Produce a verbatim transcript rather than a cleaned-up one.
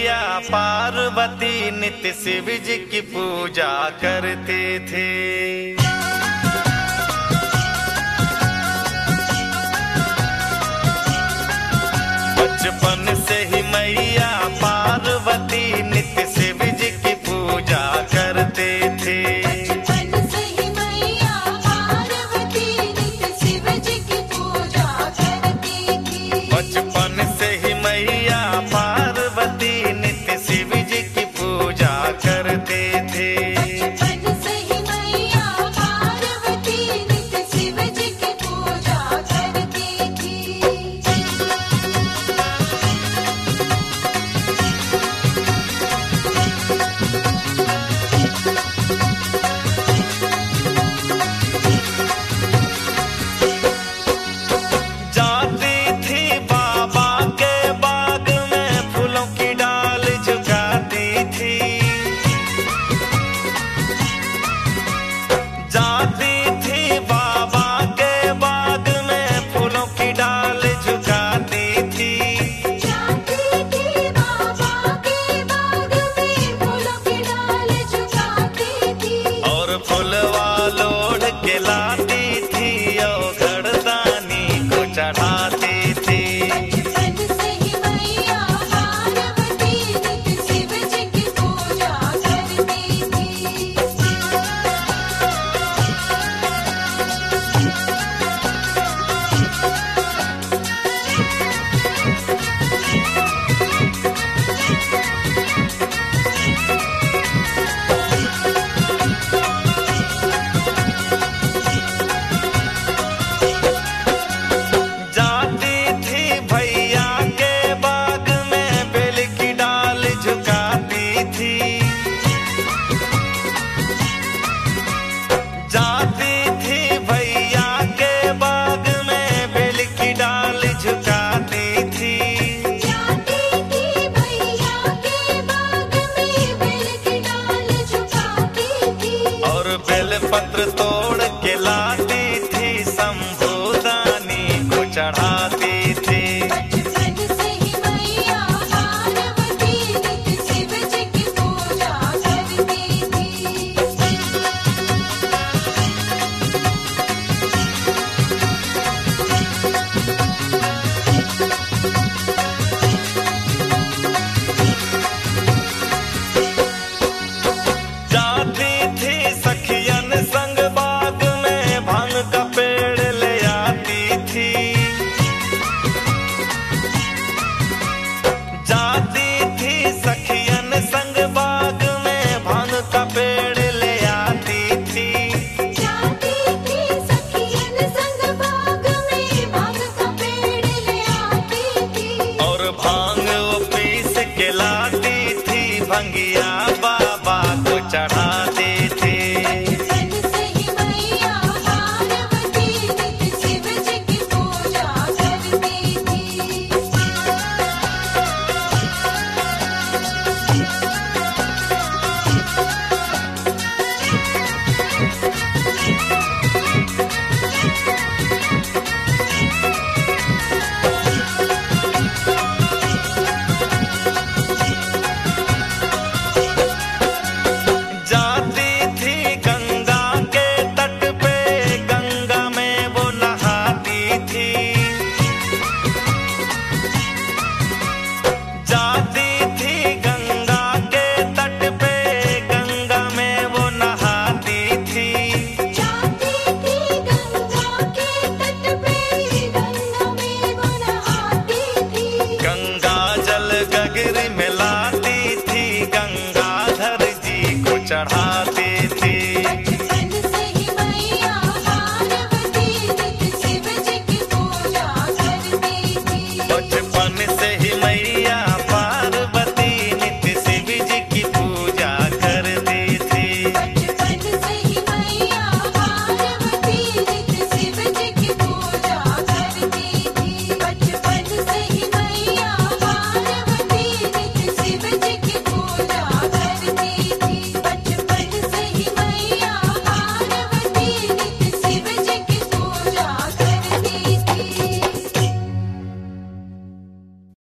मैया पार्वती नित्य शिव जी की पूजा करते थे। बचपन से ही मैया पार्वती नित्य शिव जी की पूजा करते थे। बचपन से ही मैया पार्वती नित्य शिव जी की पूजा करती थी। बचपन से ही मैया पार्वती नित्य शिव जी की पूजा करते थे। बचपन से ही मैया पार्वती नित्य शिव जी की पूजा करती थी। जाती थी बाबा के बाग में फूलों की डाल झुकाती थी। जाती थी बाबा के बाग में फूलों की डाल झुकाती थी। जाती थी बाबा के बाग में फूलों की डाल झुकाती थी। और फूलवा लोढ़ के लाती थी और घड़दानी को चढ़ाती थी। बचपन से ही मैया पार्वती नित्य शिव जी की पूजा करती थी। जाती थी भैया के बाग में बेल की डाल झुकाती थी। जाती थी भैया के बाग में बेल की डाल झुकाती थी। जाती थी भैया के बाग में बेल की डाल झुकाती थी। और बेल पत्र तोड़ के लाती थी शंभुदानी को चढ़ाती थी। बचपन से ही मैया पार्वती नित्य शिव जी की पूजा करती थी। जाती थी सखियन संग बाग में भांग का पेड़ ले आती थी। जाती थी सखियन संग बाग में भांग का पेड़ ले आती थी। जाती थी सखियन संग बाग में भांग का पेड़ ले आती थी। और भांग वो पीस के लाती थी भंगिया